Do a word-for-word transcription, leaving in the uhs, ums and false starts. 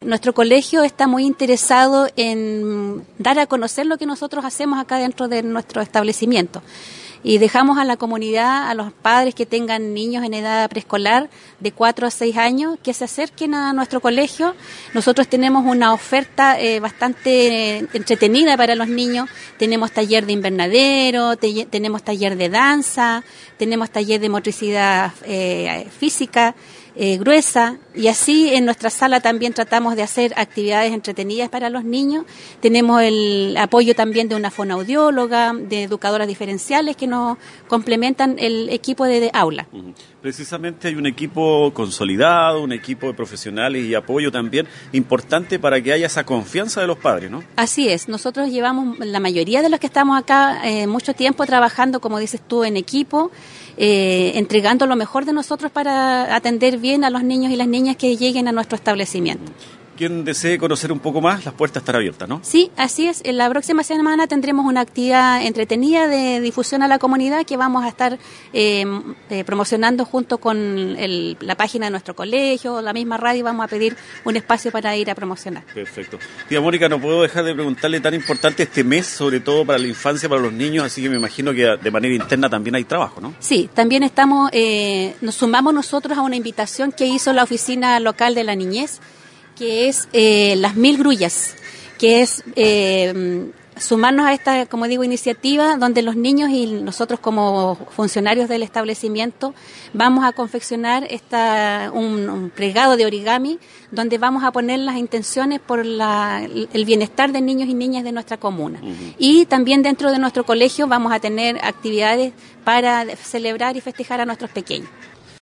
nuestro colegio está muy interesado en dar a conocer lo que nosotros hacemos acá dentro de nuestro establecimiento. Y dejamos a la comunidad, a los padres que tengan niños en edad preescolar de cuatro a seis años, que se acerquen a nuestro colegio. Nosotros tenemos una oferta eh, bastante eh, entretenida para los niños. Tenemos taller de invernadero, te, tenemos taller de danza, tenemos taller de motricidad eh, física, Eh, gruesa, y así en nuestra sala también tratamos de hacer actividades entretenidas para los niños. Tenemos el apoyo también de una fonoaudióloga, de educadoras diferenciales que nos complementan el equipo de, de aula. Uh-huh. Precisamente hay un equipo consolidado, un equipo de profesionales y apoyo también importante para que haya esa confianza de los padres, ¿no? Así es, nosotros llevamos, la mayoría de los que estamos acá, eh, mucho tiempo trabajando, como dices tú, en equipo, eh, entregando lo mejor de nosotros para atender bien a los niños y las niñas que lleguen a nuestro establecimiento. Quien desee conocer un poco más, las puertas están abiertas, ¿no? Sí, así es. En la próxima semana tendremos una actividad entretenida de difusión a la comunidad que vamos a estar eh, eh, promocionando junto con el, la página de nuestro colegio, la misma radio. Vamos a pedir un espacio para ir a promocionar. Perfecto. Tía Mónica, no puedo dejar de preguntarle, tan importante este mes, sobre todo para la infancia, para los niños, así que me imagino que de manera interna también hay trabajo, ¿no? Sí, también estamos, eh, nos sumamos nosotros a una invitación que hizo la Oficina Local de la Niñez, que es eh, las mil grullas, que es eh, sumarnos a esta, como digo, iniciativa donde los niños y nosotros como funcionarios del establecimiento vamos a confeccionar esta, un, un plegado de origami donde vamos a poner las intenciones por la, el bienestar de niños y niñas de nuestra comuna. Uh-huh. Y también dentro de nuestro colegio vamos a tener actividades para celebrar y festejar a nuestros pequeños.